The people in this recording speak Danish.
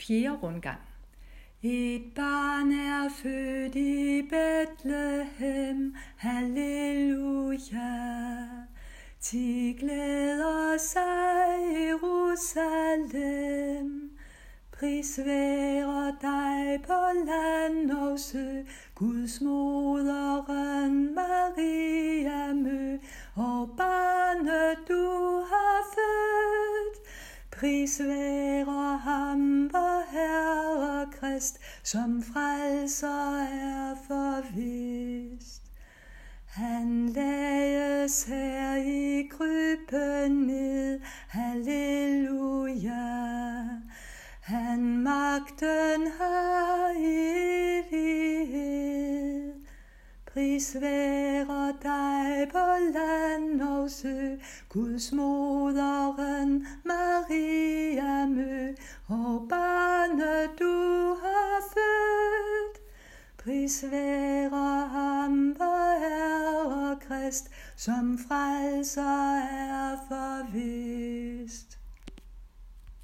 Fjerde rundgang. Et barn er født i Betlehem, halleluja. Til glæder sig Jerusalem. Pris være dig på land og sø, Guds moderen Maria mø, og barnet du har født. Pris være ham, vor Herre Krist, som frelser er forvist. Han lagdes her i krybben ned, halleluja. Han magten har i evighed. Pris være dig på land og sø, Guds moderen Maria mø, og barnet du har født. Pris være ham, vor Herre Krist, som frelser er forvist.